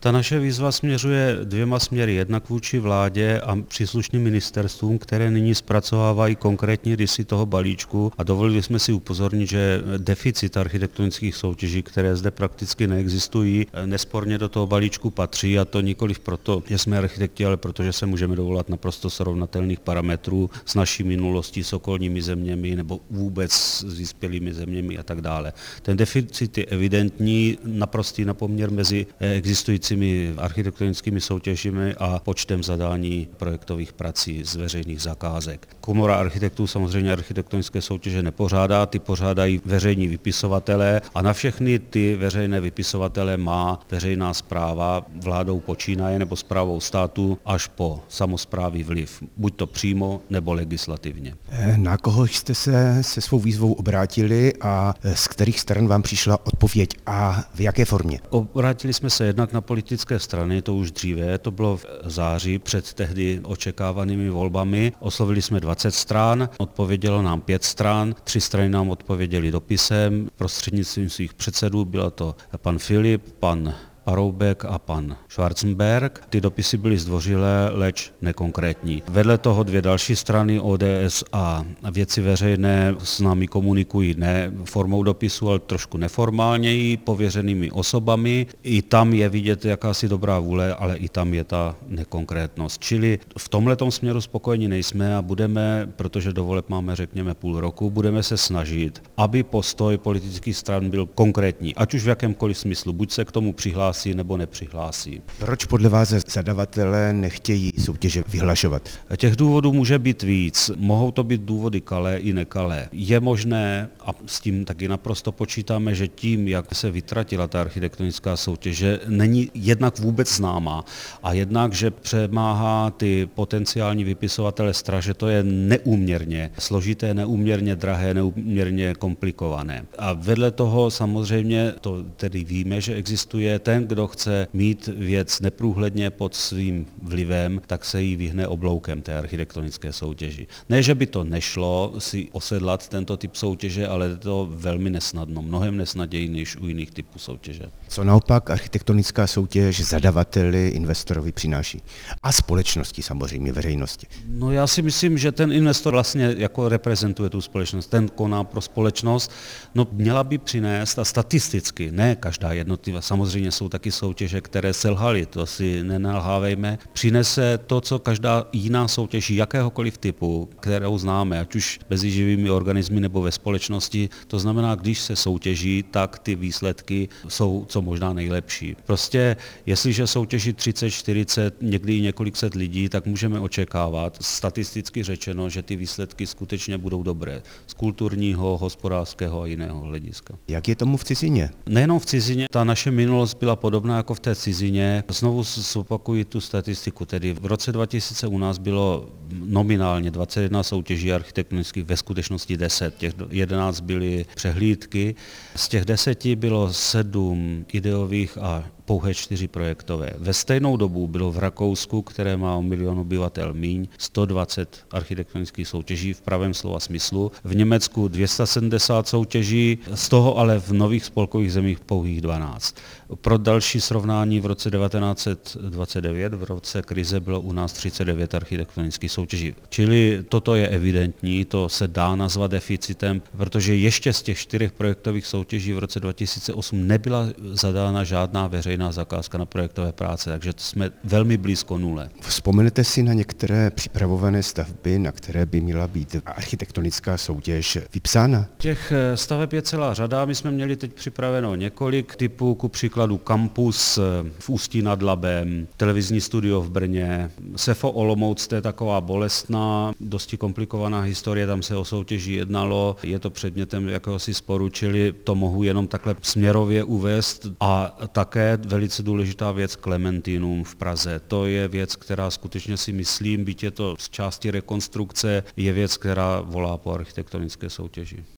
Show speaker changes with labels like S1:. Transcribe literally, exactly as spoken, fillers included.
S1: Ta naše výzva směřuje dvěma směry. Jednak vůči vládě a příslušným ministerstvům, které nyní zpracovávají konkrétní rysy toho balíčku, a dovolili jsme si upozornit, že deficit architektonických soutěží, které zde prakticky neexistují, nesporně do toho balíčku patří, a to nikoliv proto, že jsme architekti, ale protože se můžeme dovolat naprosto srovnatelných parametrů s naší minulostí, s okolními zeměmi nebo vůbec s vyspělými zeměmi a tak dále. Ten deficit je evidentní, naprostý napoměr mezi existujícími architektonickými soutěžemi a počtem zadání projektových prací z veřejných zakázek. Komora architektů samozřejmě architektonické soutěže nepořádá, ty pořádají veřejní vypisovatelé a na všechny ty veřejné vypisovatele má veřejná správa vládou počínaje nebo správou státu až po samosprávy vliv, buď to přímo nebo legislativně.
S2: Na koho jste se se svou výzvou obrátili a z kterých stran vám přišla odpověď a v jaké formě?
S1: Obrátili jsme se jednak na politické strany, to už dříve, to bylo v září před tehdy očekávanými volbami. Oslovili jsme dvacet stran, odpovědělo nám pět stran, tři strany nám odpověděly dopisem prostřednictvím svých předsedů, byla to pan Filip, pan Paroubek a pan Schwarzenberg. Ty dopisy byly zdvořilé, leč nekonkrétní. Vedle toho dvě další strany, O D S a Věci veřejné, s námi komunikují ne formou dopisu, ale trošku neformálněji, pověřenými osobami. I tam je vidět jakási dobrá vůle, ale i tam je ta nekonkrétnost. Čili v tomhletom směru spokojeni nejsme a budeme, protože do voleb máme řekněme půl roku, budeme se snažit, aby postoj politických stran byl konkrétní, ať už v jakémkoliv smyslu, buď se k tomu přihlásí nebo nepřihlásí.
S2: Proč podle vás zadavatelé nechtějí soutěže vyhlašovat?
S1: Těch důvodů může být víc. Mohou to být důvody kalé i nekalé. Je možné, a s tím taky naprosto počítáme, že tím, jak se vytratila ta architektonická soutěže, není jednak vůbec známá a jednak, že přemáhá ty potenciální vypisovatele strach, že to je neúměrně složité, neúměrně drahé, neúměrně komplikované. A vedle toho samozřejmě to tedy víme, že existuje ten, kdo chce mít věc neprůhledně pod svým vlivem, tak se jí vyhne obloukem té architektonické soutěži. Ne, že by to nešlo si osedlat tento typ soutěže, ale je to velmi nesnadno, mnohem nesnaději než u jiných typů soutěže.
S2: Co naopak architektonická soutěž zadavateli, investorovi přináší? A společnosti samozřejmě, veřejnosti.
S1: No já si myslím, že ten investor vlastně jako reprezentuje tu společnost, ten koná pro společnost, no měla by přinést a statisticky, ne každá jednotlivá, samozřejmě jsou taky soutěže, které selhaly, to si nenalhávejme, přinese to, co každá jiná soutěž jakéhokoliv typu, kterou známe, ať už mezi živými organismy nebo ve společnosti, to znamená, když se soutěží, tak ty výsledky jsou co možná nejlepší. Prostě jestliže soutěží třicet, čtyřicet, někdy i několik set lidí, tak můžeme očekávat, statisticky řečeno, že ty výsledky skutečně budou dobré z kulturního, hospodářského a jiného hlediska.
S2: Jak je tomu v cizině?
S1: Nejenom v cizině, ta naše minulost byla podobná jako v té cizině. Znovu zopakuji tu statistiku, tedy v roce dva tisíce u nás bylo nominálně dvacet jedna soutěží architektonických, ve skutečnosti deset, těch jedenáct byly přehlídky, z těch deseti bylo sedm ideových a pouhé čtyři projektové. Ve stejnou dobu bylo v Rakousku, které má o milion obyvatel míň, sto dvacet architektonických soutěží v pravém slova smyslu, v Německu dvě stě sedmdesát soutěží, z toho ale v nových spolkových zemích pouhých dvanáct. Pro další srovnání v roce devatenáct set dvacet devět, v roce krize, bylo u nás třicet devět architektonických soutěží. Čili toto je evidentní, to se dá nazvat deficitem, protože ještě z těch čtyřech projektových soutěží v roce dva tisíce osm nebyla zadána žádná veřejná zakázka na projektové práce, takže jsme velmi blízko nule.
S2: Vzpomenete si na některé připravované stavby, na které by měla být architektonická soutěž vypsána?
S1: Těch staveb je celá řada, my jsme měli teď připraveno několik typů, ku příkladu kampus v Ústí nad Labem, televizní studio v Brně, Sefo Olomouc, to je taková bolestná, dosti komplikovaná historie, tam se o soutěži jednalo, je to předmětem jakéhosi sporu, čili to mohu jenom takhle směrově uvést a také velice důležitá věc Klementinum v Praze. To je věc, která skutečně si myslím, byť je to z části rekonstrukce, je věc, která volá po architektonické soutěži.